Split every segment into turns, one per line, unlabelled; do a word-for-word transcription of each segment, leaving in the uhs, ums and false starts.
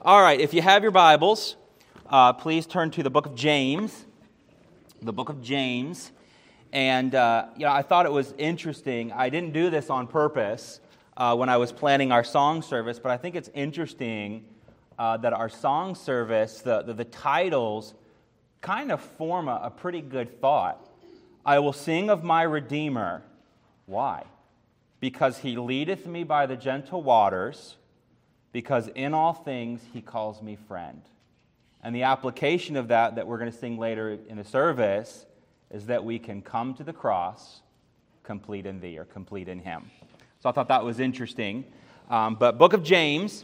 All right, if you have your Bibles, uh, please turn to the book of James. The book of James. And, uh, you know, I thought it was interesting. I didn't do this on purpose uh, when I was planning our song service, but I think it's interesting uh, that our song service, the, the, the titles, kind of form a, a pretty good thought. I will sing of my Redeemer. Why? Because he leadeth me by the gentle waters, because in all things he calls me friend. And the application of that that we're going to sing later in the service is that we can come to the cross complete in thee, or complete in him. So I thought that was interesting. Um, but book of James,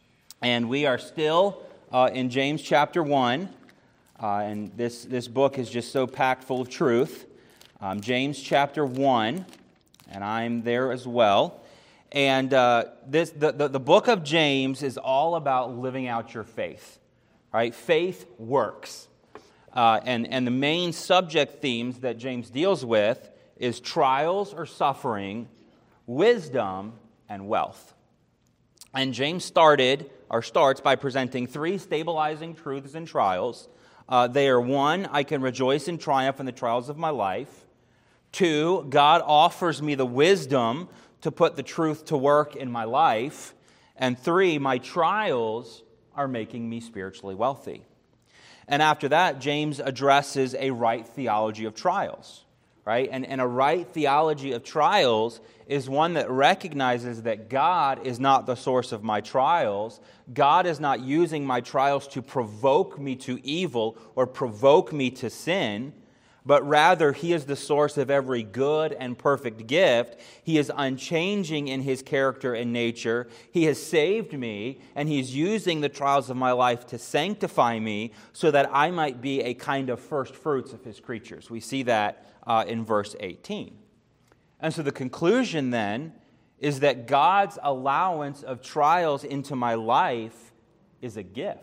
and we are still uh, in James chapter one. Uh, and this, this book is just so packed full of truth. Um, James chapter one, and I'm there as well. And uh, this the, the, the book of James is all about living out your faith. Right? Faith works. Uh, and, and the main subject themes that James deals with is trials or suffering, wisdom, and wealth. And James started, or starts, by presenting three stabilizing truths in trials. Uh, they are, one, I can rejoice and triumph in the trials of my life. Two, God offers me the wisdom to put the truth to work in my life. And three, my trials are making me spiritually wealthy. And after that, James addresses a right theology of trials, right? And, and a right theology of trials is one that recognizes that God is not the source of my trials. God is not using my trials to provoke me to evil or provoke me to sin, but rather he is the source of every good and perfect gift. He is unchanging in his character and nature. He has saved me, and he's using the trials of my life to sanctify me so that I might be a kind of first fruits of his creatures. We see that uh, in verse eighteen. And so the conclusion then is that God's allowance of trials into my life is a gift.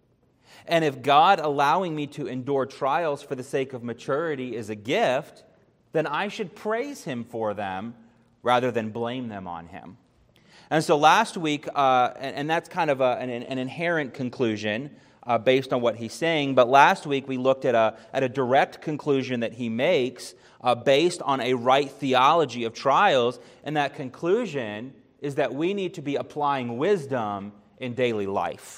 And if God allowing me to endure trials for the sake of maturity is a gift, then I should praise him for them rather than blame them on him. And so last week, uh, and, and that's kind of a, an, an inherent conclusion uh, based on what he's saying, but last week we looked at a, at a direct conclusion that he makes uh, based on a right theology of trials, and that conclusion is that we need to be applying wisdom in daily life.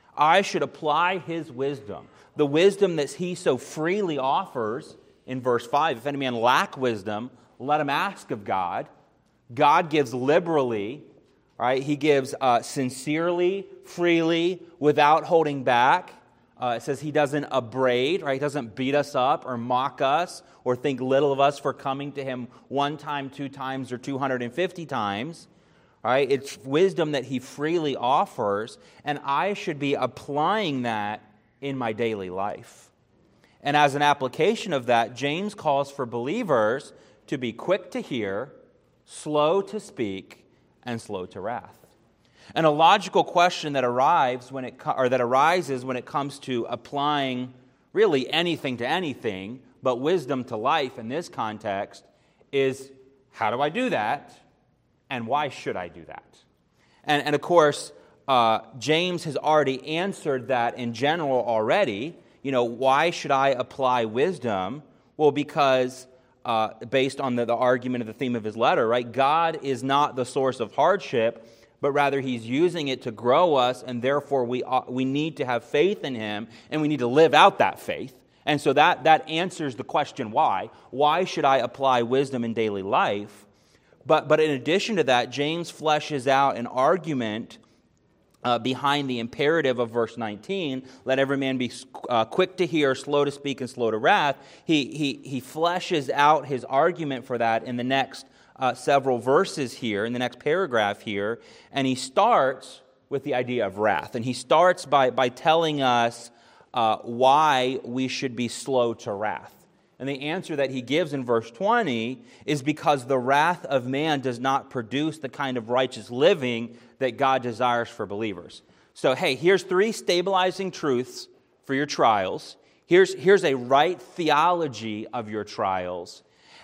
I should apply his wisdom, the wisdom that he so freely offers in verse five. If any man lack wisdom, let him ask of God. God gives liberally, right? He gives uh, sincerely, freely, without holding back. Uh, it says he doesn't upbraid, right? He doesn't beat us up or mock us or think little of us for coming to him one time, two times, or two hundred fifty times. All right, it's wisdom that he freely offers, and I should be applying that in my daily life. And as an application of that, James calls for believers to be quick to hear, slow to speak, and slow to wrath. And a logical question that arrives when it or that arises when it comes to applying really anything to anything, but wisdom to life in this context, is how do I do that? And why should I do that? And, and of course, uh, James has already answered that in general already. You know, why should I apply wisdom? Well, because uh, based on the, the argument of the theme of his letter, right? God is not the source of hardship, but rather he's using it to grow us, and therefore we uh, we need to have faith in him, and we need to live out that faith. And so that, that answers the question why. Why should I apply wisdom in daily life? But, but in addition to that, James fleshes out an argument uh, behind the imperative of verse nineteen, let every man be uh, quick to hear, slow to speak, and slow to wrath. He, he, he fleshes out his argument for that in the next uh, several verses here, in the next paragraph here, and he starts with the idea of wrath. And he starts by, by telling us uh, why we should be slow to wrath. And the answer that he gives in verse twenty is because the wrath of man does not produce the kind of righteous living that God desires for believers. So, hey, here's three stabilizing truths for your trials. Here's, here's a right theology of your trials.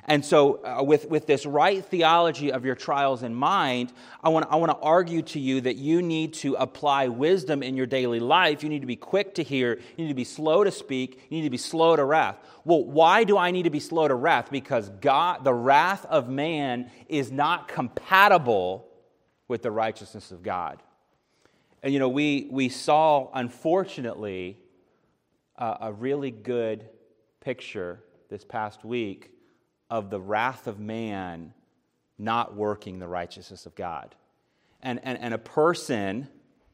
And so uh, with, with this right theology of your trials in mind, I want, I want to argue to you that you need to apply wisdom in your daily life. You need to be quick to hear. You need to be slow to speak. You need to be slow to wrath. Well, why do I need to be slow to wrath? Because God, the wrath of man is not compatible with the righteousness of God. And, you know, we, we saw, unfortunately, uh, a really good picture this past week of the wrath of man not working the righteousness of God. And, and, and a person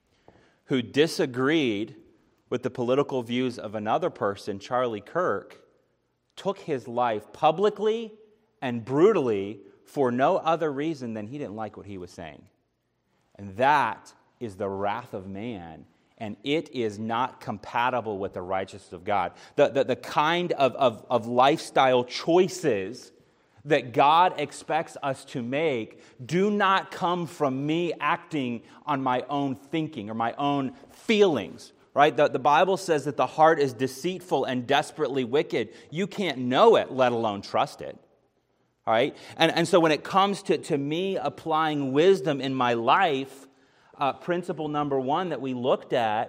who disagreed with the political views of another person, Charlie Kirk, took his life publicly and brutally for no other reason than he didn't like what he was saying. And that is the wrath of man, and it is not compatible with the righteousness of God. The, the, the kind of, of, of lifestyle choices that God expects us to make do not come from me acting on my own thinking or my own feelings, right? The, the Bible says that the heart is deceitful and desperately wicked. You can't know it, let alone trust it. All right? And, and so when it comes to, to me applying wisdom in my life, Uh, principle number one that we looked at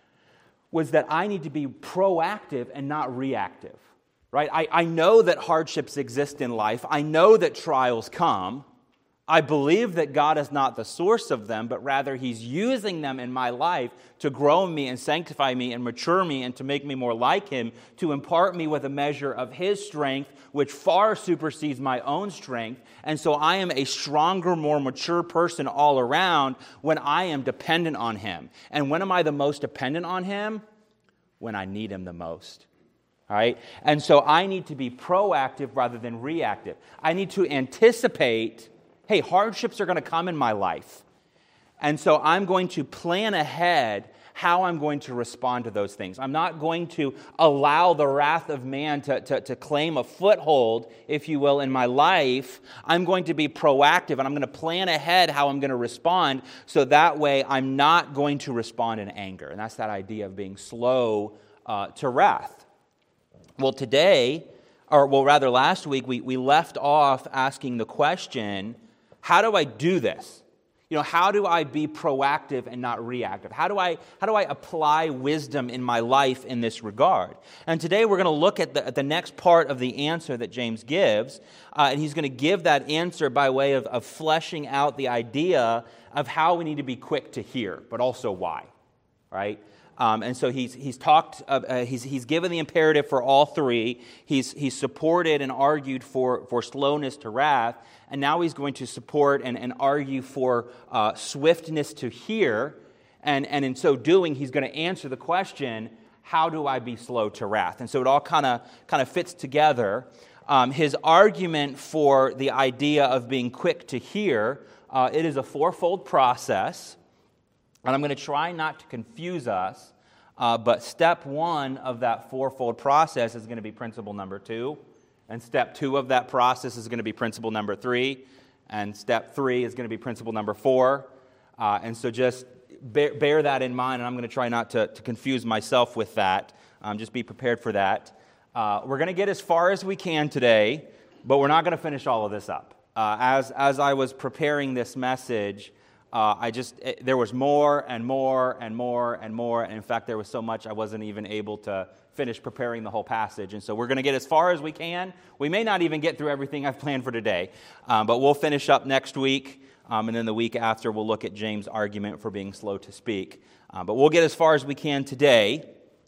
was that I need to be proactive and not reactive, right? I, I know that hardships exist in life. I know that trials come. I believe that God is not the source of them, but rather He's using them in my life to grow me and sanctify me and mature me and to make me more like Him, to impart me with a measure of His strength, which far supersedes my own strength. And so I am a stronger, more mature person all around when I am dependent on Him. And when am I the most dependent on Him? When I need Him the most. All right? And so I need to be proactive rather than reactive. I need to anticipate, hey, hardships are going to come in my life. And so I'm going to plan ahead how I'm going to respond to those things. I'm not going to allow the wrath of man to, to, to claim a foothold, if you will, in my life. I'm going to be proactive, and I'm going to plan ahead how I'm going to respond, so that way I'm not going to respond in anger. And that's that idea of being slow uh, to wrath. Well, today, or well, rather last week, we, we left off asking the question, how do I do this? You know, how do I be proactive and not reactive? How do I how do I apply wisdom in my life in this regard? And today we're going to look at the, at the next part of the answer that James gives, uh, and he's going to give that answer by way of, of fleshing out the idea of how we need to be quick to hear, but also why, right? Um, and so he's he's talked uh, uh, he's he's given the imperative for all three. He's he's supported and argued for for slowness to wrath, and now he's going to support and, and argue for uh, swiftness to hear. And and in so doing, he's going to answer the question: how do I be slow to wrath? And so it all kind of kind of fits together. Um, his argument for the idea of being quick to hear, uh, it is a fourfold process. And I'm going to try not to confuse us, uh, but step one of that fourfold process is going to be principle number two, and step two of that process is going to be principle number three, and step three is going to be principle number four. Uh, and so just bear, bear that in mind, and I'm going to try not to, to confuse myself with that. Um, just be prepared for that. Uh, we're going to get as far as we can today, but we're not going to finish all of this up. Uh, as, as I was preparing this message, Uh, I just, it, there was more and more and more and more. And in fact, there was so much I wasn't even able to finish preparing the whole passage. And so we're going to get as far as we can. We may not even get through everything I've planned for today. Um, but we'll finish up next week. Um, and then the week after, we'll look at James' argument for being slow to speak. Uh, but we'll get as far as we can today.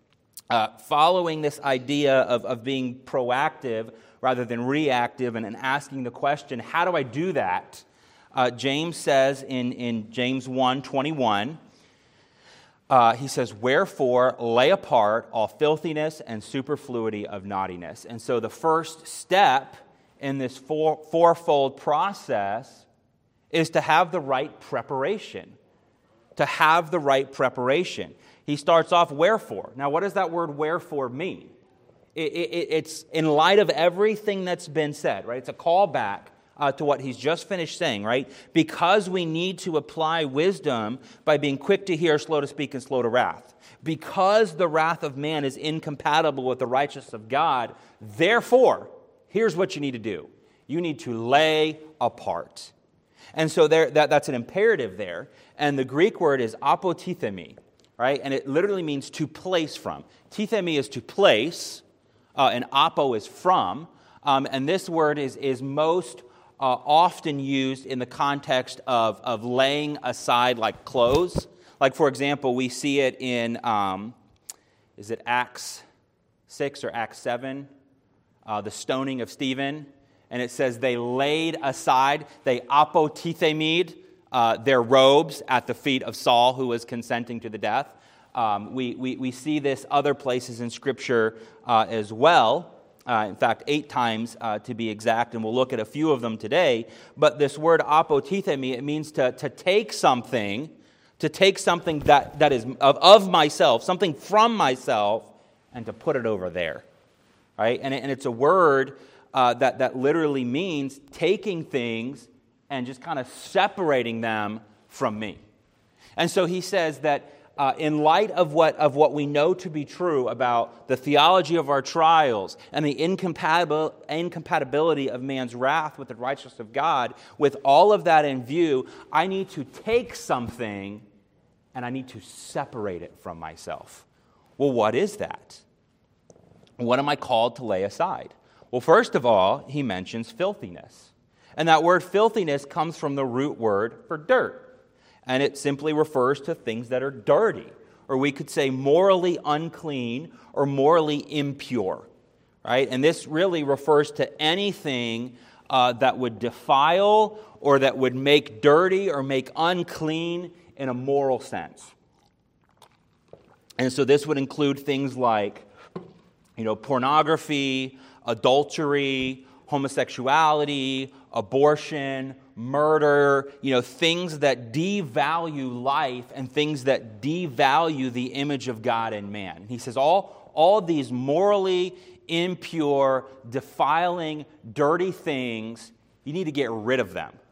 Uh, following this idea of, of being proactive rather than reactive, and, and asking the question, how do I do that? Uh, James says in, in James one twenty-one, uh, he says, wherefore lay apart all filthiness and superfluity of naughtiness. And so the first step in this four, fourfold process is to have the right preparation. To have the right preparation. He starts off, wherefore. Now, what does that word wherefore mean? It, it, it's in light of everything that's been said, right? It's a callback Uh, to what he's just finished saying, right? Because we need to apply wisdom by being quick to hear, slow to speak, and slow to wrath. Because the wrath of man is incompatible with the righteousness of God, therefore, here's what you need to do. You need to lay apart. And so there, that, that's an imperative there. And the Greek word is apotithemi, right? And it literally means to place from. Tithemi is to place, uh, and apo is from. Um, and this word is, is most uh, often used in the context of, of laying aside like clothes. Like, for example, we see it in, um, is it Acts six or Acts seven? Uh, the stoning of Stephen. And it says they laid aside, they apotithemied uh, their robes at the feet of Saul, who was consenting to the death. Um, we, we, we see this other places in Scripture uh, as well. Uh, in fact, eight times uh, to be exact, and we'll look at a few of them today. But this word apotithemi, it means to, to take something, to take something that, that is of, of myself, something from myself, and to put it over there. Right? And, it, and it's a word uh, that, that literally means taking things and just kind of separating them from me. And so he says that uh, in light of what, of what we know to be true about the theology of our trials and the incompatibil- incompatibility of man's wrath with the righteousness of God, with all of that in view, I need to take something and I need to separate it from myself. Well, what is that? What am I called to lay aside? Well, first of all, he mentions filthiness. And that word filthiness comes from the root word for dirt. And it simply refers to things that are dirty. Or we could say morally unclean or morally impure. Right? And this really refers to anything uh, that would defile or that would make dirty or make unclean in a moral sense. And so this would include things like You know, pornography, adultery, homosexuality, abortion, murder, you know, things that devalue life and things that devalue the image of God in man. He says all, all these morally impure, defiling, dirty things, you need to get rid of them.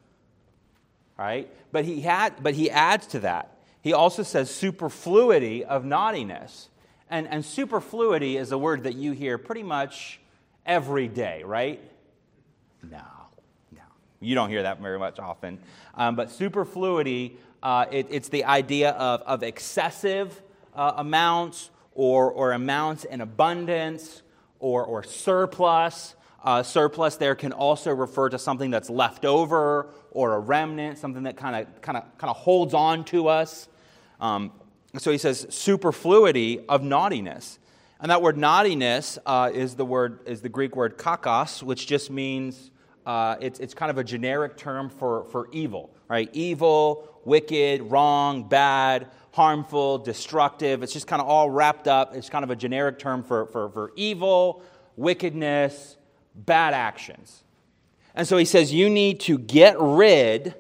Right? But he had, but he adds to that. He also says superfluity of naughtiness. And, and superfluity is a word that you hear pretty much every day, right? No, no. You don't hear that very much often. Um, but superfluity, uh, it, it's the idea of, of excessive uh, amounts or, or amounts in abundance or, or surplus. Uh, surplus there can also refer to something that's left over or a remnant, something that kind of kind of kind of holds on to us. Um So he says superfluity of naughtiness. And that word naughtiness uh, is the word is the Greek word kakos, which just means uh, it's it's kind of a generic term for, for evil, right? Evil, wicked, wrong, bad, harmful, destructive. It's just kind of all wrapped up. It's kind of a generic term for, for, for evil, wickedness, bad actions. And so he says you need to get rid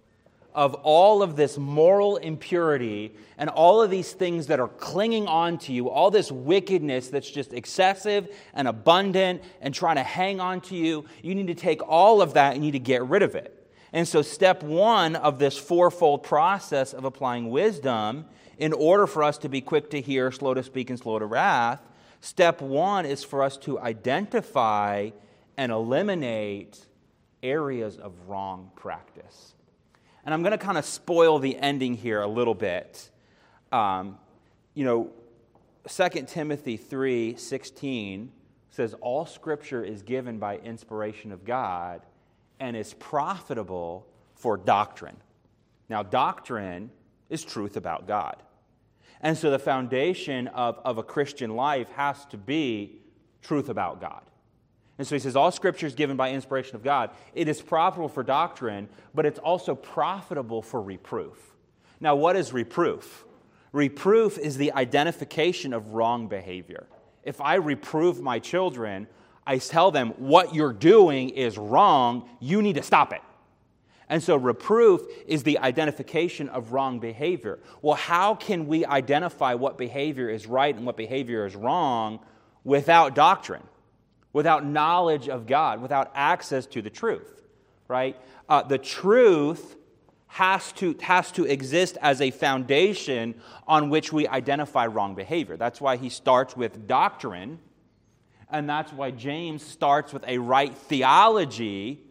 of all of this moral impurity and all of these things that are clinging on to you, all this wickedness that's just excessive and abundant and trying to hang on to you. You need to take all of that and you need to get rid of it. And so step one of this fourfold process of applying wisdom, in order for us to be quick to hear, slow to speak, and slow to wrath, step one is for us to identify and eliminate areas of wrong practice. And I'm going to kind of spoil the ending here a little bit. Um, you know, Second Timothy three sixteen says, all Scripture is given by inspiration of God and is profitable for doctrine. Now, doctrine is truth about God. And so the foundation of, of a Christian life has to be truth about God. And so he says, all Scripture is given by inspiration of God. It is profitable for doctrine, but it's also profitable for reproof. Now, what is reproof? Reproof is the identification of wrong behavior. If I reprove my children, I tell them, what you're doing is wrong, you need to stop it. And so reproof is the identification of wrong behavior. Well, how can we identify what behavior is right and what behavior is wrong without doctrine? Without knowledge of God, without access to the truth, right? Uh, the truth has to, has to exist as a foundation on which we identify wrong behavior. That's why he starts with doctrine, and that's why James starts with a right theology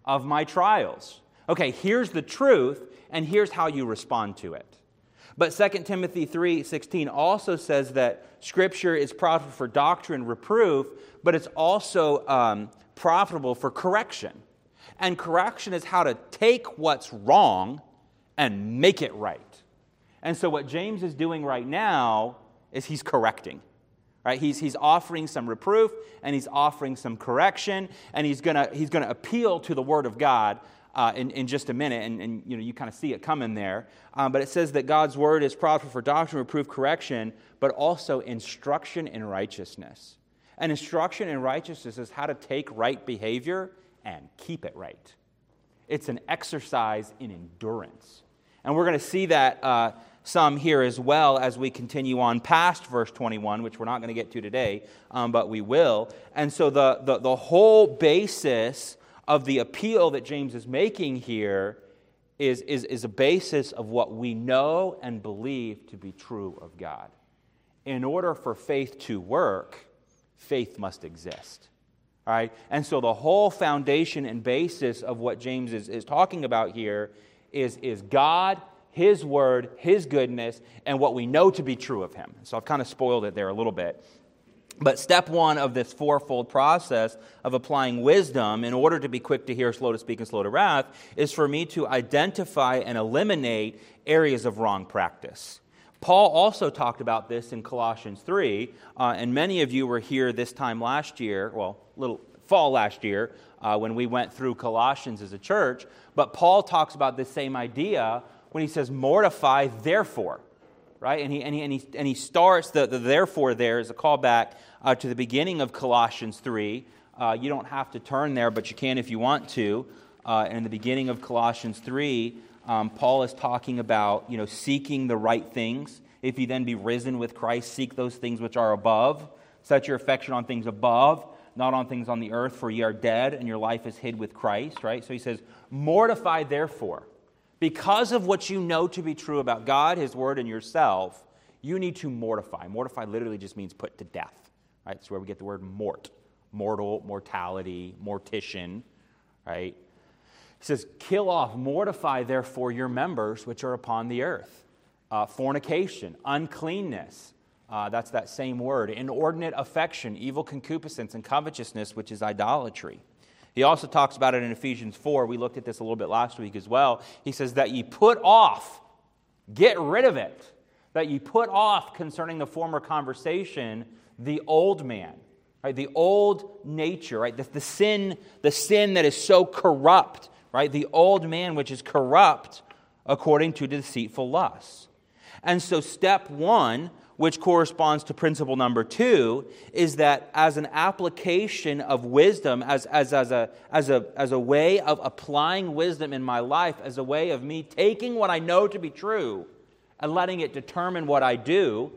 of my trials. Okay, here's the truth, and here's how you respond to it. But Second Timothy three sixteen also says that Scripture is profitable for doctrine, reproof, but it's also um, profitable for correction. And correction is how to take what's wrong and make it right. And so what James is doing right now is he's correcting. Right? He's, he's offering some reproof, and he's offering some correction, and he's going to he's gonna appeal to the Word of God uh, in, in just a minute, and, and you know you kind of see it coming there. Um, but it says that God's Word is profitable for doctrine, reproof, correction, but also instruction in righteousness. And instruction in righteousness is how to take right behavior and keep it right. It's an exercise in endurance. And we're going to see that uh, some here as well as we continue on past verse twenty-one, which we're not going to get to today, um, but we will. And so the, the, the whole basis of the appeal that James is making here is, is, is a basis of what we know and believe to be true of God. In order for faith to work, faith must exist. All right? And so the whole foundation and basis of what James is, is talking about here is, is God, His Word, His goodness, and what we know to be true of Him. So I've kind of spoiled it there a little bit. But step one of this fourfold process of applying wisdom in order to be quick to hear, slow to speak, and slow to wrath is for me to identify and eliminate areas of wrong practice. Paul also talked about this in Colossians three, uh, and many of you were here this time last year, well, little fall last year, uh, when we went through Colossians as a church. But Paul talks about this same idea when he says, mortify therefore, right? And he and he and he, and he starts the, the therefore there as a callback uh, to the beginning of Colossians three. Uh, you don't have to turn there, but you can if you want to. Uh, in the beginning of Colossians three, um, Paul is talking about, you know, seeking the right things. If you then be risen with Christ, seek those things which are above. Set your affection on things above, not on things on the earth, for ye are dead, and your life is hid with Christ, right? So he says, mortify therefore. Because of what you know to be true about God, His Word, and yourself, you need to mortify. Mortify literally just means put to death, right? That's where we get the word mort. Mortal, mortality, mortician, right? He says, kill off, mortify therefore your members which are upon the earth. Uh, fornication, uncleanness, uh, that's that same word. Inordinate affection, evil concupiscence, and covetousness, which is idolatry. He also talks about it in Ephesians four. We looked at this a little bit last week as well. He says that ye put off, get rid of it, that ye put off concerning the former conversation, the old man, right? The old nature, right? The, the sin, the sin that is so corrupt, right? The old man which is corrupt according to deceitful lusts. And so step one, which corresponds to principle number two, is that as an application of wisdom, as, as, as, a, as, a, as a way of applying wisdom in my life, as a way of me taking what I know to be true and letting it determine what I do,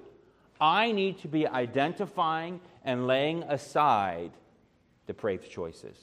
I need to be identifying and laying aside depraved choices.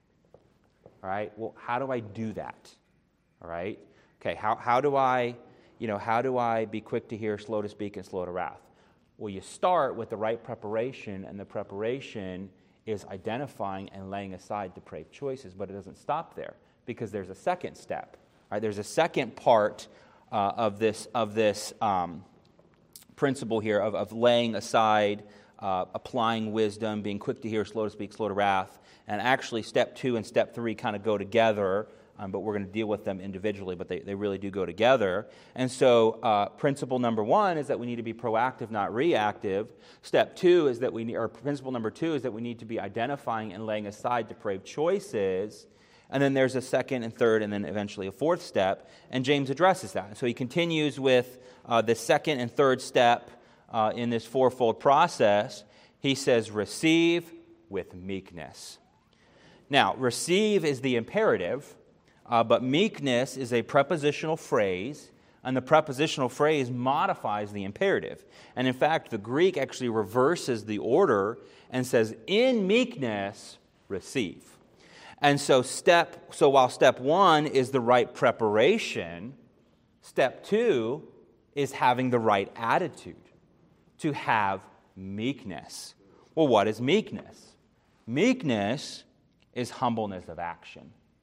All right? Well, how do I do that? All right? Okay, how, how do I, you know, how do I be quick to hear, slow to speak, and slow to wrath? Well, you start with the right preparation, and the preparation is identifying and laying aside depraved choices, but it doesn't stop there because there's a second step. Right? There's a second part uh, of this of this um, principle here of, of laying aside, uh, applying wisdom, being quick to hear, slow to speak, slow to wrath, and actually step two and step three kind of go together. Um, but we're going to deal with them individually, but they, they really do go together. And so uh, principle number one is that we need to be proactive, not reactive. Step two is that we need, or principle number two is that we need to be identifying and laying aside depraved choices. And then there's a second and third and then eventually a fourth step. And James addresses that. And so he continues with uh, the second and third step uh, in this fourfold process. He says, receive with meekness. Now, receive is the imperative. Uh, but meekness is a prepositional phrase, and the prepositional phrase modifies the imperative. And in fact, the Greek actually reverses the order and says, in meekness, receive. And so step, so while step one is the right preparation, step two is having the right attitude, to have meekness. Well, what is meekness? Meekness is humbleness of action.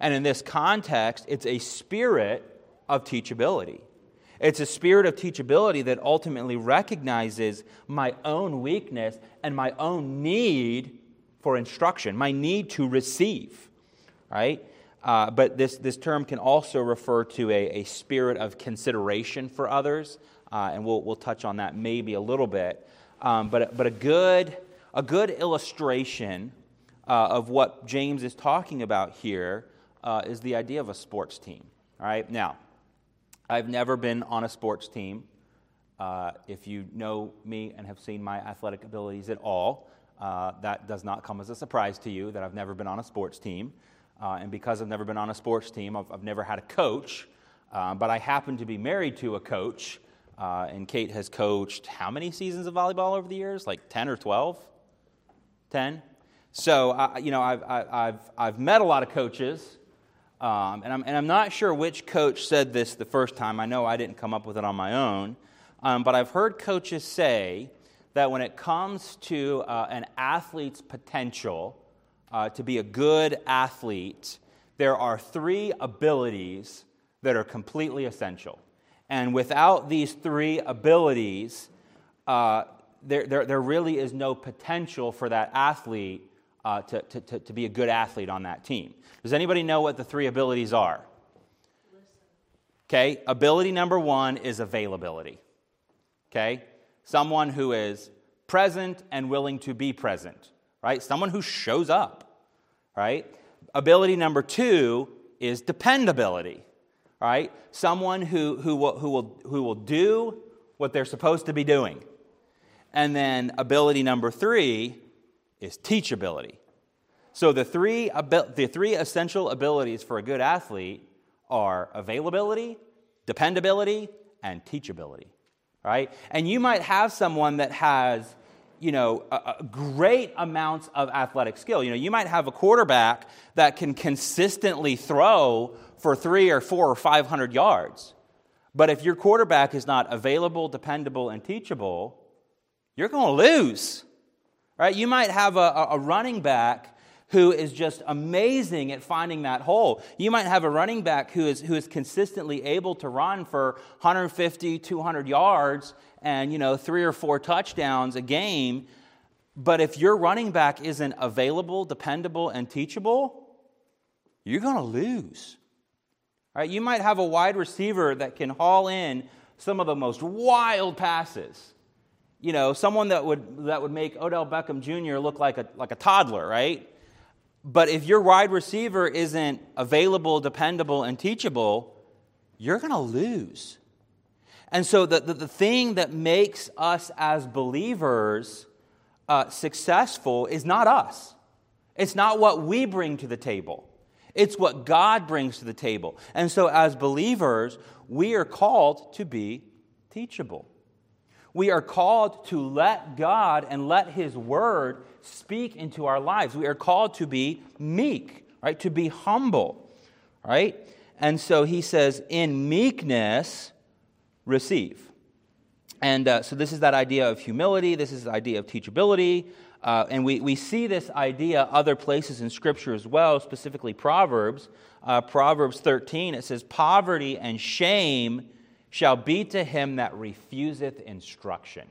And in this context, it's a spirit of teachability. It's a spirit of teachability that ultimately recognizes my own weakness and my own need for instruction, my need to receive, right? Uh, but this, this term can also refer to a, a spirit of consideration for others, uh, and we'll, we'll touch on that maybe a little bit. Um, but but a good, a good illustration uh, of what James is talking about here uh, is the idea of a sports team, all right? Now, I've never been on a sports team. Uh, if you know me and have seen my athletic abilities at all, uh, that does not come as a surprise to you that I've never been on a sports team. Uh, and because I've never been on a sports team, I've, I've never had a coach. Uh, but I happen to be married to a coach. Uh, and Kate has coached how many seasons of volleyball over the years? Like ten or twelve? ten? So, uh, you know, I've, I've, I've met a lot of coaches. Um, and, I'm, and I'm not sure which coach said this the first time. I know I didn't come up with it on my own. Um, but I've heard coaches say that when it comes to uh, an athlete's potential uh, to be a good athlete, there are three abilities that are completely essential. And without these three abilities, uh, there, there, there really is no potential for that athlete Uh, to, to, to be a good athlete on that team. Does anybody know what the three abilities are? Okay, ability number one is availability. Okay, someone who is present and willing to be present, right? Someone who shows up, right? Ability number two is dependability, right? Someone who, who, will, who, will, who will do what they're supposed to be doing. And then ability number three is teachability. So the three the three essential abilities for a good athlete are availability, dependability, and teachability, right? And you might have someone that has, you know, a, a great amounts of athletic skill. You know, you might have a quarterback that can consistently throw for three or four or five hundred yards. But if your quarterback is not available, dependable, and teachable, you're going to lose. Right? You might have a, a running back who is just amazing at finding that hole. You might have a running back who is who is consistently able to run for one fifty, two hundred yards and, you know, three or four touchdowns a game. But if your running back isn't available, dependable, and teachable, you're going to lose. Right? You might have a wide receiver that can haul in some of the most wild passes. You know, someone that would that would make Odell Beckham Junior look like a like a toddler, right? But if your wide receiver isn't available, dependable, and teachable, you're going to lose. And so the, the, the thing that makes us as believers uh, successful is not us. It's not what we bring to the table. It's what God brings to the table. And so as believers, we are called to be teachable. We are called to let God and let His Word speak into our lives. We are called to be meek, right? To be humble, right? And so he says, in meekness, receive. And uh, so this is that idea of humility. This is the idea of teachability. Uh, and we, we see this idea other places in Scripture as well, specifically Proverbs. Uh, Proverbs thirteen, it says, poverty and shame shall be to him that refuseth instruction.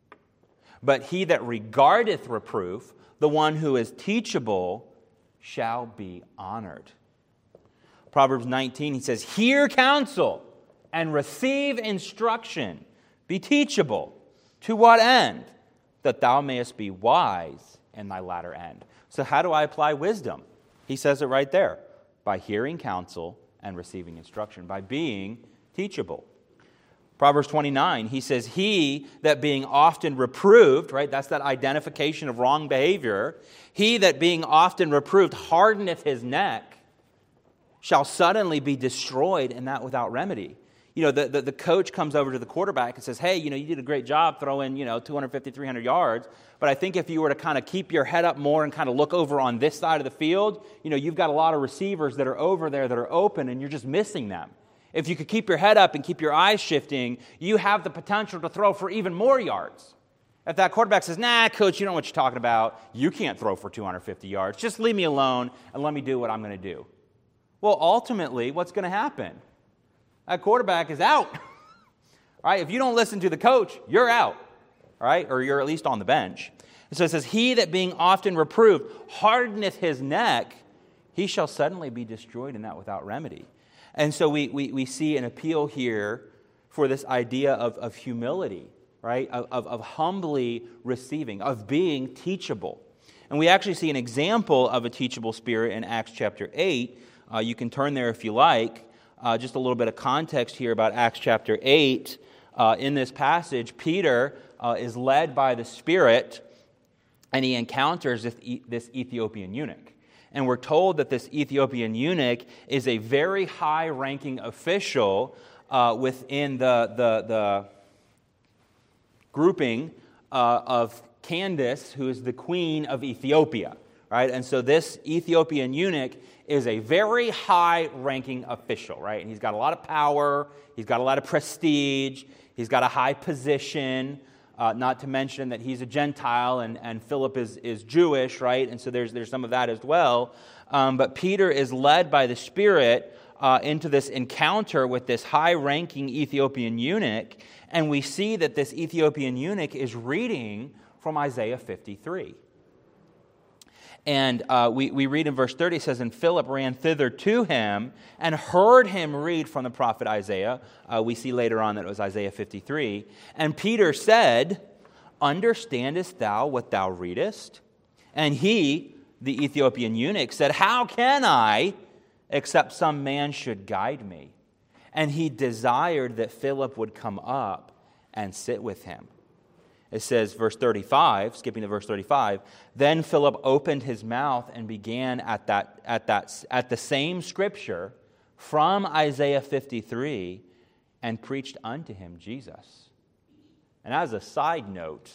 But he that regardeth reproof, the one who is teachable, shall be honored. Proverbs nineteen, he says, hear counsel and receive instruction. Be teachable. To what end? That thou mayest be wise in thy latter end. So how do I apply wisdom? He says it right there. By hearing counsel and receiving instruction. By being teachable. Proverbs twenty-nine, he says, he that being often reproved, right, that's that identification of wrong behavior, he that being often reproved hardeneth his neck, shall suddenly be destroyed, and that without remedy. You know, the, the, the coach comes over to the quarterback and says, hey, you know, you did a great job throwing, you know, two fifty, three hundred yards, but I think if you were to kind of keep your head up more and kind of look over on this side of the field, you know, you've got a lot of receivers that are over there that are open, and you're just missing them. If you could keep your head up and keep your eyes shifting, you have the potential to throw for even more yards. If that quarterback says, nah, coach, you know what you're talking about. You can't throw for two hundred fifty yards. Just leave me alone and let me do what I'm going to do. well, ultimately, what's going to happen? That quarterback is out. All right? If you don't listen to the coach, you're out. All right? Or you're at least on the bench. And so it says, he that being often reproved hardeneth his neck, he shall suddenly be destroyed in that without remedy. And so we, we, we see an appeal here for this idea of, of humility, right? Of, of, of humbly receiving, of being teachable. And we actually see an example of a teachable spirit in Acts chapter eight. Uh, you can turn there if you like. Uh, just a little bit of context here about Acts chapter eight. Uh, in this passage, Peter uh, is led by the Spirit, and he encounters this, this Ethiopian eunuch. And we're told that this Ethiopian eunuch is a very high-ranking official uh, within the, the, the grouping uh, of Candace, who is the queen of Ethiopia. Right? And so this Ethiopian eunuch is a very high-ranking official. Right? And he's got a lot of power. He's got a lot of prestige. He's got a high position. Uh, not to mention that he's a Gentile and, and Philip is, is Jewish, right? And so there's, there's some of that as well. Um, but Peter is led by the Spirit uh, into this encounter with this high-ranking Ethiopian eunuch. And we see that this Ethiopian eunuch is reading from Isaiah fifty-three. And uh, we, we read in verse thirty, it says, and Philip ran thither to him and heard him read from the prophet Isaiah. Uh, we see later on that it was Isaiah fifty-three. And Peter said, understandest thou what thou readest? And he, the Ethiopian eunuch, said, how can I, except some man should guide me? And he desired that Philip would come up and sit with him. It says, verse thirty-five, skipping to verse thirty-five, then Philip opened his mouth and began at that at that at the same scripture from Isaiah fifty-three and preached unto him Jesus. And as a side note,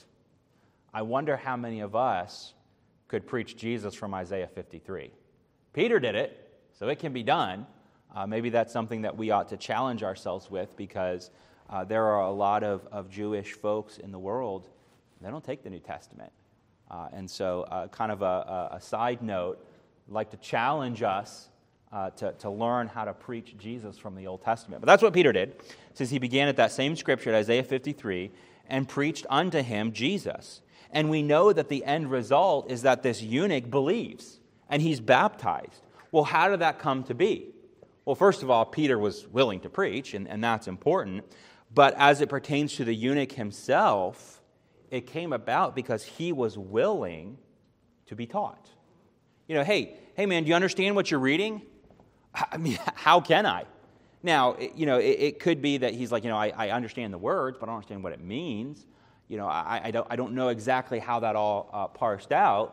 I wonder how many of us could preach Jesus from Isaiah fifty-three. Peter did it, so it can be done. Uh, maybe that's something that we ought to challenge ourselves with, because Uh, there are a lot of, of Jewish folks in the world, they don't take the New Testament. Uh, and so uh, kind of a, a, a side note, I'd like to challenge us uh, to, to learn how to preach Jesus from the Old Testament. But that's what Peter did. It says he began at that same scripture, at Isaiah fifty-three, and preached unto him Jesus. And we know that the end result is that this eunuch believes, and he's baptized. Well, how did that come to be? Well, first of all, Peter was willing to preach, and, and that's important. But as it pertains to the eunuch himself, it came about because he was willing to be taught. You know, hey, hey man, do you understand what you're reading? I mean, how can I? Now, you know, it, it could be that he's like, you know, I, I understand the words, but I don't understand what it means. You know, I, I don't I don't know exactly how that all uh, parsed out.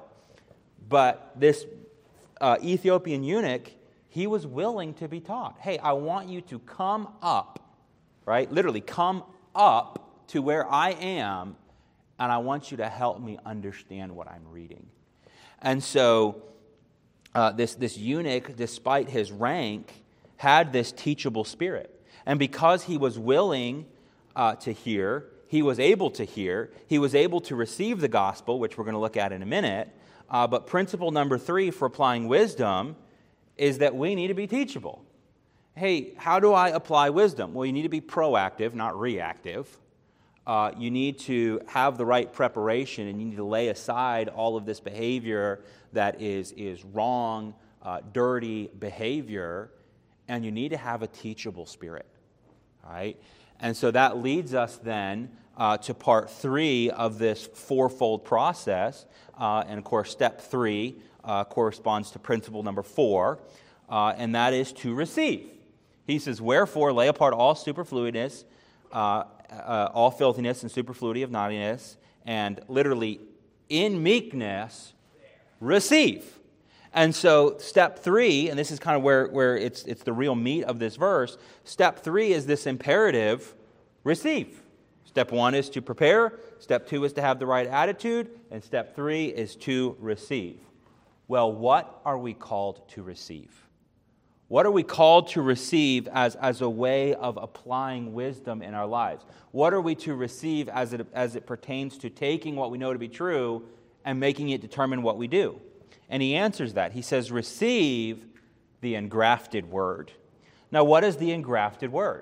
But this uh, Ethiopian eunuch, he was willing to be taught. Hey, I want you to come up. Right? Literally, come up to where I am, and I want you to help me understand what I'm reading. And so uh, this, this eunuch, despite his rank, had this teachable spirit. And because he was willing uh, to hear, he was able to hear, he was able to receive the gospel, which we're going to look at in a minute. Uh, but principle number three for applying wisdom is that we need to be teachable. Hey, how do I apply wisdom? Well, you need to be proactive, not reactive. Uh, you need to have the right preparation, and you need to lay aside all of this behavior that is, is wrong, uh, dirty behavior, and you need to have a teachable spirit. All right? And so that leads us then uh, to part three of this fourfold process. Uh, and of course, step three uh, corresponds to principle number four, uh, and that is to receive. He says, wherefore lay apart all superfluities, uh, uh, all filthiness and superfluity of naughtiness, and literally in meekness receive. And so step three, and this is kind of where, where it's, it's the real meat of this verse, step three is this imperative, receive. Step one is to prepare, step two is to have the right attitude, and step three is to receive. Well, what are we called to receive? What are we called to receive as, as a way of applying wisdom in our lives? What are we to receive as it, as it pertains to taking what we know to be true and making it determine what we do? And he answers that. He says, receive the engrafted word. Now, what is the engrafted word?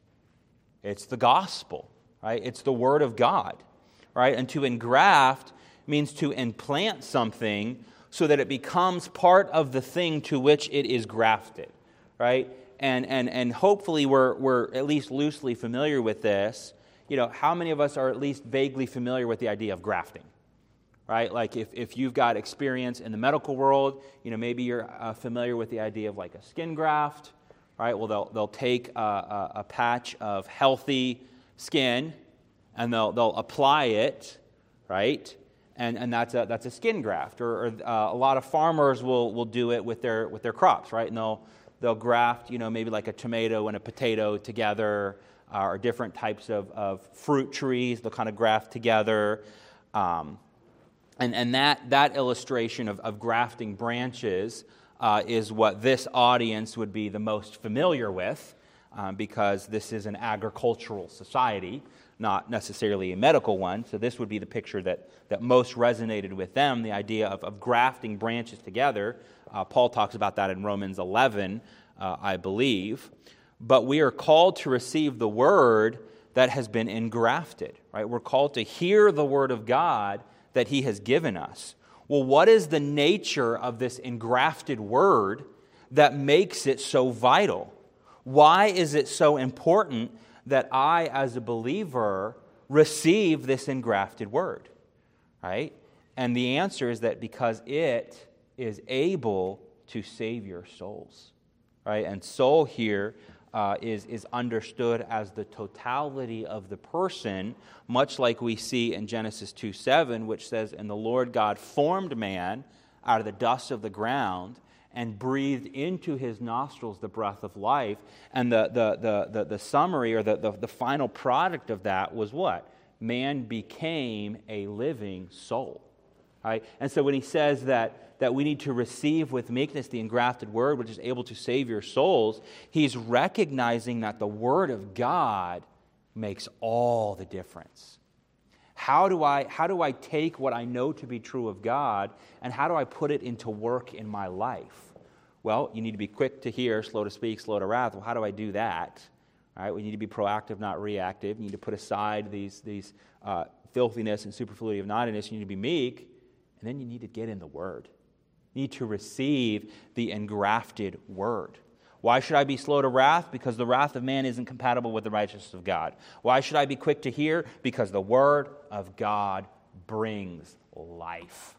It's the gospel, right? It's the word of God, right? And to engraft means to implant something so that it becomes part of the thing to which it is grafted, right? And and and hopefully we're we're at least loosely familiar with this. You know, how many of us are at least vaguely familiar with the idea of grafting? Right? Like if, if you've got experience in the medical world, you know, maybe you're uh, familiar with the idea of like a skin graft, right? Well, they'll they'll take a, a, a patch of healthy skin and they'll they'll apply it, right? And and that's a that's a skin graft. Or, or uh, a lot of farmers will will do it with their with their crops, right? And they'll they'll graft, you know, maybe like a tomato and a potato together, uh, or different types of of fruit trees. They'll kind of graft together. Um, And, and that, that illustration of, of grafting branches uh, is what this audience would be the most familiar with, um, because this is an agricultural society, not necessarily a medical one. So this would be the picture that, that most resonated with them, the idea of, of grafting branches together. Uh, Paul talks about that in Romans eleven, uh, I believe. But we are called to receive the word that has been engrafted, right? We're called to hear the word of God that he has given us. Well, what is the nature of this engrafted word that makes it so vital? Why is it so important that I, as a believer, receive this engrafted word? Right? And the answer is that because it is able to save your souls. Right? And soul here Uh, is, is understood as the totality of the person, much like we see in Genesis two seven, which says, "And the Lord God formed man out of the dust of the ground and breathed into his nostrils the breath of life." And the, the, the, the, the summary or the, the, the final product of that was what? Man became a living soul. Right? And so when he says that that we need to receive with meekness the engrafted word, which is able to save your souls, he's recognizing that the word of God makes all the difference. How do I, how do I take what I know to be true of God, and how do I put it into work in my life? Well, you need to be quick to hear, slow to speak, slow to wrath. Well, how do I do that? All right, we need to be proactive, not reactive. You need to put aside these, these uh, filthiness and superfluity of naughtiness. You need to be meek, and then you need to get in the word. Need to receive the engrafted word. Why should I be slow to wrath? Because the wrath of man isn't compatible with the righteousness of God. Why should I be quick to hear? Because the word of God brings life.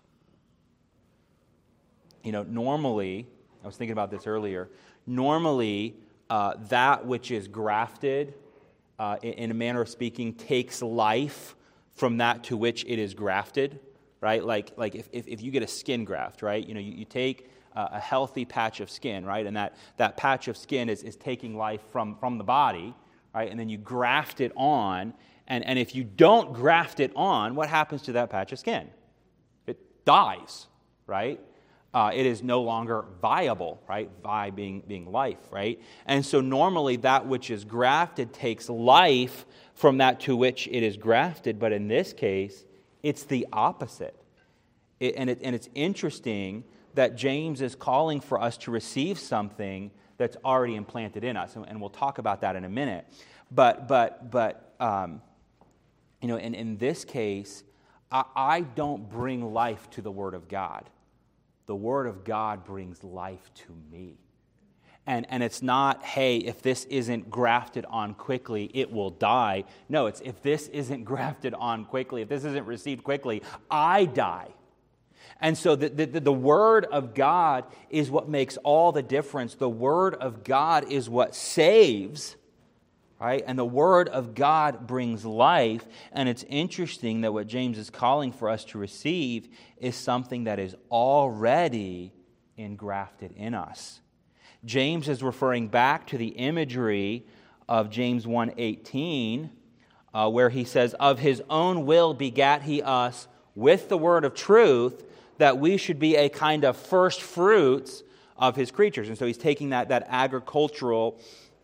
You know, normally, I was thinking about this earlier, normally uh, that which is grafted, uh, in, in a manner of speaking, takes life from that to which it is grafted. Right, like like if, if, if you get a skin graft, right, you know, you, you take uh, a healthy patch of skin, right, and that, that patch of skin is, is taking life from, from the body, right, and then you graft it on, and, and if you don't graft it on, what happens to that patch of skin? It dies, right? Uh, it is no longer viable, right? Vi being, being life, right? And so normally that which is grafted takes life from that to which it is grafted, but in this case, it's the opposite. It, and, it, and it's interesting that James is calling for us to receive something that's already implanted in us. And, and we'll talk about that in a minute. But, but, but um, you know, in, in this case, I, I don't bring life to the Word of God. The Word of God brings life to me. And, and it's not, hey, if this isn't grafted on quickly, it will die. No, it's if this isn't grafted on quickly, if this isn't received quickly, I die. And so the, the, the Word of God is what makes all the difference. The Word of God is what saves, right? And the Word of God brings life. And it's interesting that what James is calling for us to receive is something that is already engrafted in us. James is referring back to the imagery of James one eighteen, uh, where he says, "Of his own will begat he us with the word of truth, that we should be a kind of first fruits of his creatures." And so he's taking that, that agricultural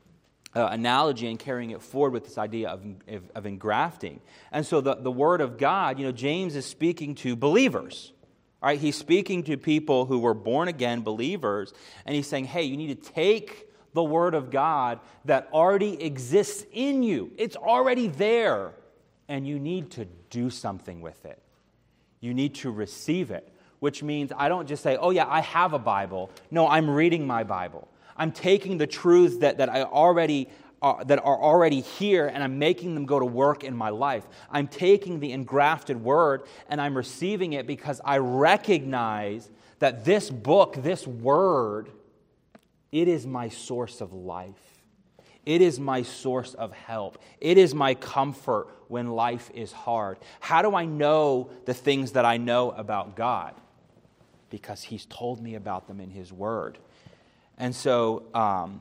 uh, analogy and carrying it forward with this idea of, of, of engrafting. And so the, the word of God, you know, James is speaking to believers. All right, he's speaking to people who were born again believers, and he's saying, hey, you need to take the Word of God that already exists in you. It's already there, and you need to do something with it. You need to receive it, which means I don't just say, oh yeah, I have a Bible. No, I'm reading my Bible. I'm taking the truths that, that I already Uh, that are already here, and I'm making them go to work in my life. I'm taking the engrafted Word, and I'm receiving it because I recognize that this book, this Word, it is my source of life. It is my source of help. It is my comfort when life is hard. How do I know the things that I know about God? Because He's told me about them in His Word. And so, um,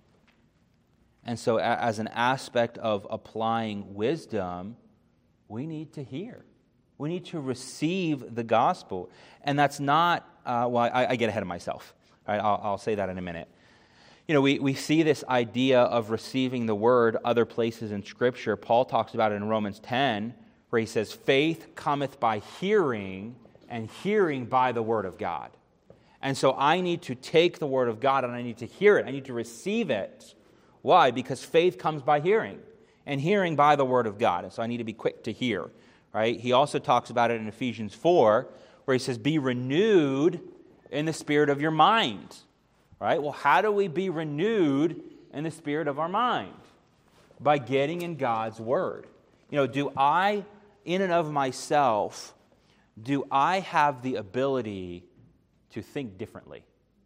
And so as an aspect of applying wisdom, we need to hear. We need to receive the gospel. And that's not, uh, well, I, I get ahead of myself. All right, I'll, I'll say that in a minute. You know, we, we see this idea of receiving the word other places in Scripture. Paul talks about it in Romans ten, where he says, faith cometh by hearing, and hearing by the word of God. And so I need to take the word of God, and I need to hear it. I need to receive it. Why? Because faith comes by hearing, and hearing by the word of God. And so I need to be quick to hear, right? He also talks about it in Ephesians four, where he says, be renewed in the spirit of your mind, right? Well, how do we be renewed in the spirit of our mind? By getting in God's word. You know, do I, in and of myself, do I have the ability to think differently?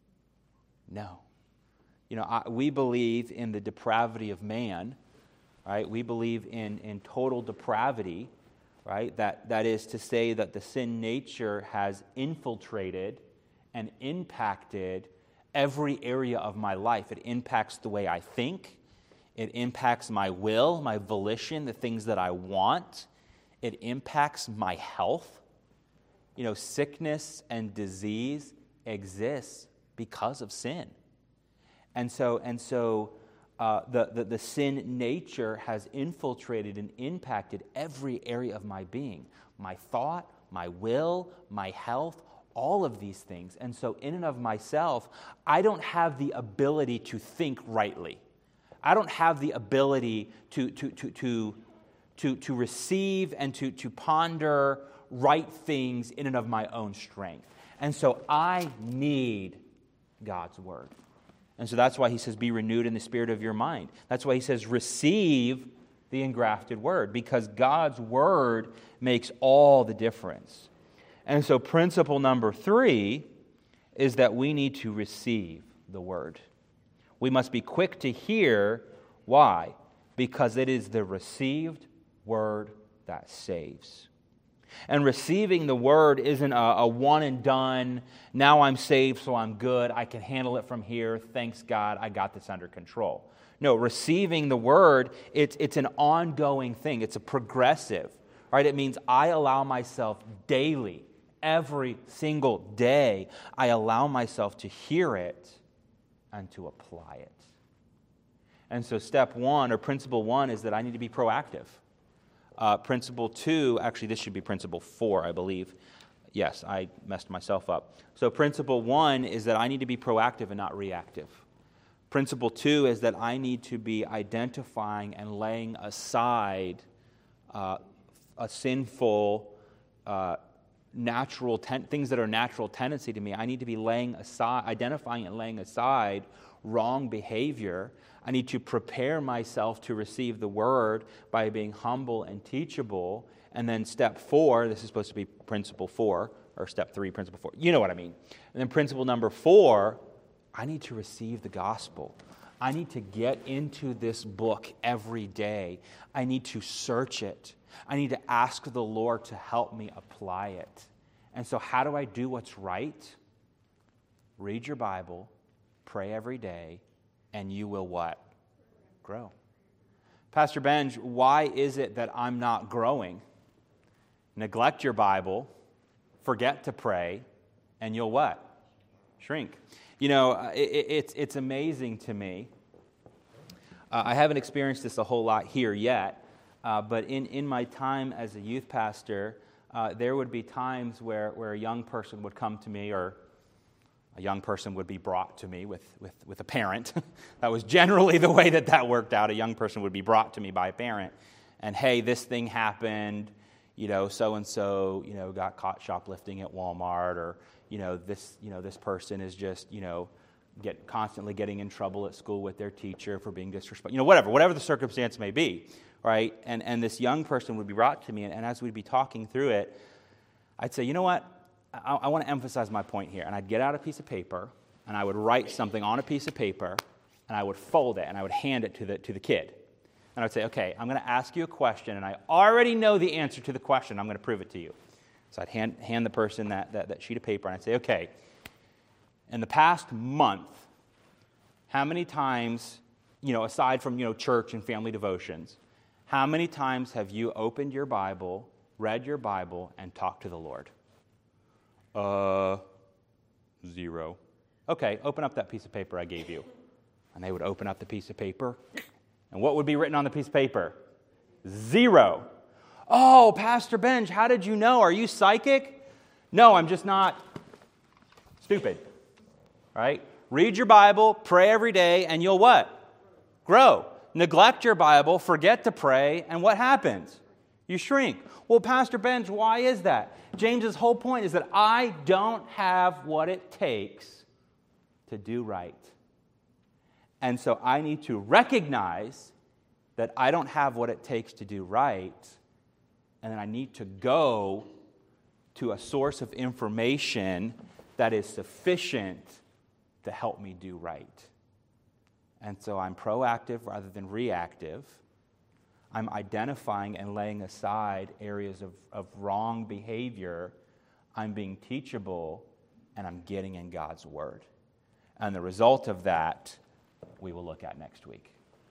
No. You know, I, we believe in the depravity of man, right? We believe in, in total depravity, right? That, that is to say that the sin nature has infiltrated and impacted every area of my life. It impacts the way I think. It impacts my will, my volition, the things that I want. It impacts my health. You know, sickness and disease exists because of sin. And so, and so uh, the, the, the sin nature has infiltrated and impacted every area of my being. My thought, my will, my health, all of these things. And so in and of myself, I don't have the ability to think rightly. I don't have the ability to, to, to, to, to, to receive and to, to ponder right things in and of my own strength. And so I need God's word. And so that's why he says, be renewed in the spirit of your mind. That's why he says, receive the engrafted word, because God's word makes all the difference. And so principle number three is that we need to receive the word. We must be quick to hear. Why? Because it is the received word that saves. And receiving the word isn't a, a one and done, now I'm saved, so I'm good, I can handle it from here, thanks God, I got this under control. No, receiving the word, it's, it's an ongoing thing, it's a progressive, right? It means I allow myself daily, every single day, I allow myself to hear it and to apply it. And so step one, or principle one, is that I need to be proactive. Uh, principle two, actually this should be principle four, I believe. Yes, I messed myself up. So principle one is that I need to be proactive and not reactive. Principle two is that I need to be identifying and laying aside uh, a sinful, uh, natural, ten- things that are natural tendency to me. I need to be laying aside, identifying and laying aside wrong behavior. I need to prepare myself to receive the word by being humble and teachable. And then step four, this is supposed to be principle four, or step three, principle four. You know what I mean. And then principle number four, I need to receive the gospel. I need to get into this book every day. I need to search it. I need to ask the Lord to help me apply it. And so how do I do what's right? Read your Bible, pray every day, and you will what? Grow. Pastor Benj, why is it that I'm not growing? Neglect your Bible, forget to pray, and you'll what? Shrink. You know, it, it, it's, it's amazing to me. Uh, I haven't experienced this a whole lot here yet, uh, but in, in my time as a youth pastor, uh, there would be times where, where a young person would come to me, or a young person would be brought to me with, with, with a parent. That was generally the way that that worked out. A young person would be brought to me by a parent. And, hey, this thing happened, you know, so-and-so, you know, got caught shoplifting at Walmart, or, you know, this, you know, this person is just, you know, get constantly getting in trouble at school with their teacher for being disrespectful, you know, whatever, whatever the circumstance may be, right? And and this young person would be brought to me, and, and as we'd be talking through it, I'd say, you know what? I, I want to emphasize my point here. And I'd get out a piece of paper, and I would write something on a piece of paper, and I would fold it, and I would hand it to the to the kid. And I would say, okay, I'm going to ask you a question, and I already know the answer to the question. I'm going to prove it to you. So I'd hand, hand the person that, that, that sheet of paper, and I'd say, okay, in the past month, how many times, you know, aside from, you know, church and family devotions, how many times have you opened your Bible, read your Bible, and talked to the Lord? Uh, zero. Okay, open up that piece of paper I gave you. And they would open up the piece of paper, and what would be written on the piece of paper? Zero. Oh, Pastor Benj, how did you know? Are you psychic? No, I'm just not stupid. Right? Read your Bible, pray every day, and you'll what? Grow. Neglect your Bible, forget to pray, and what happens? You shrink. Well, Pastor Benj, why is that? James's whole point is that I don't have what it takes to do right. And so I need to recognize that I don't have what it takes to do right, and then I need to go to a source of information that is sufficient to help me do right. And so I'm proactive rather than reactive. I'm identifying and laying aside areas of, of wrong behavior. I'm being teachable, and I'm getting in God's Word. And the result of that, we will look at next week.